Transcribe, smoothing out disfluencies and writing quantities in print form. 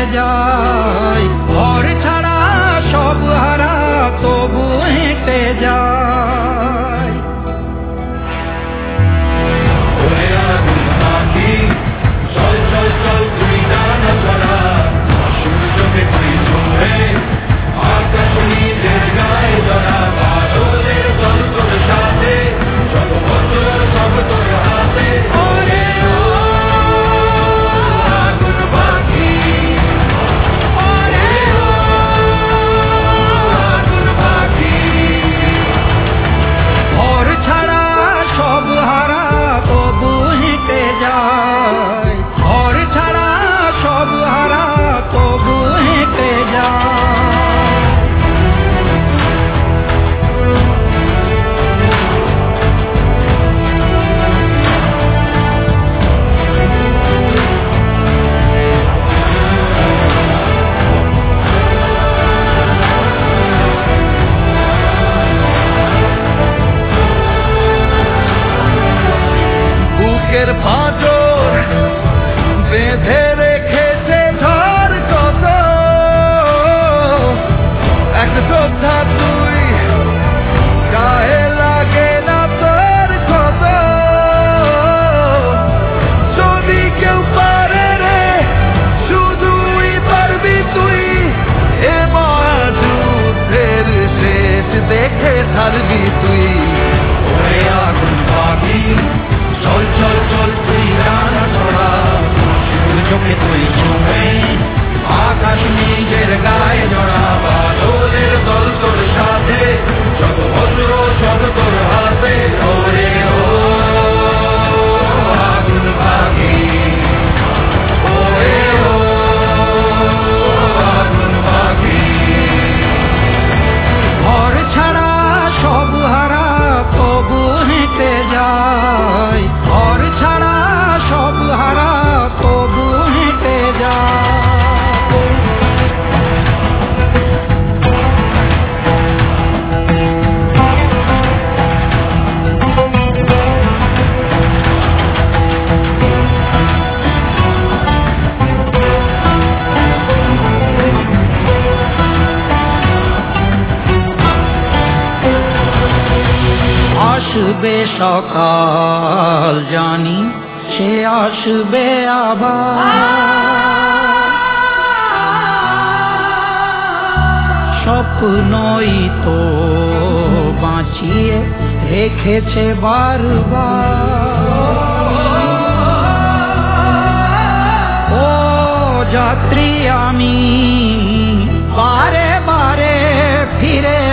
যায়, ঘর ছাড়া সব হারা তবু হেঁটে যায়। ওরে আগুন পাখি চল চল চল তুই ডানা ছড়া, সূর্যকে তুই ছুঁয়ে আকাশ নিজের গায়ে জড়া, বাদলের দল তোর সাথে সব বজ্র সব তোর হাতে। ওরে ও আগুন পাখি, ওরে ও আগুন পাখি। ঘর ছাড়া সব হারা তবু হেঁটে যায়, ঘর ছাড়া সব হারা তবু হেঁটে যায়। বুকের পাঁজর বেঁধে রেখেছে ঝড় কত, এক শ্রদ্ধা তুই গায়ে লাগে না তোর ক্ষত। যদি কেউ পারে রে শুধুই পারবি তুই, এ মহাযুদ্ধের শেষ দেখে ছাড়বি তুই। ওরে আগুন পাখি চল চল চল তুই ডানা ছড়া, সূর্যকে তুই ছুঁয়ে আকাশ নিজের গায়ে জড়া, বাদলের দল তোর সাথে সব বজ্র সব তোর হাতে। ওরে ও আগুন পাখি, ওরে ও আগুন পাখি। ঘর ছাড়া সব হারা তবু হেঁটে যায়, ঘর ছাড়া সব হারা তবু হেঁটে যায়। আসবে সকাল জানি, সে আসবে আবার, স্বপ্নই তো বাঁচিয়ে রেখেছে বারবার। ও যাত্রী আমি বারে বারে ফিরে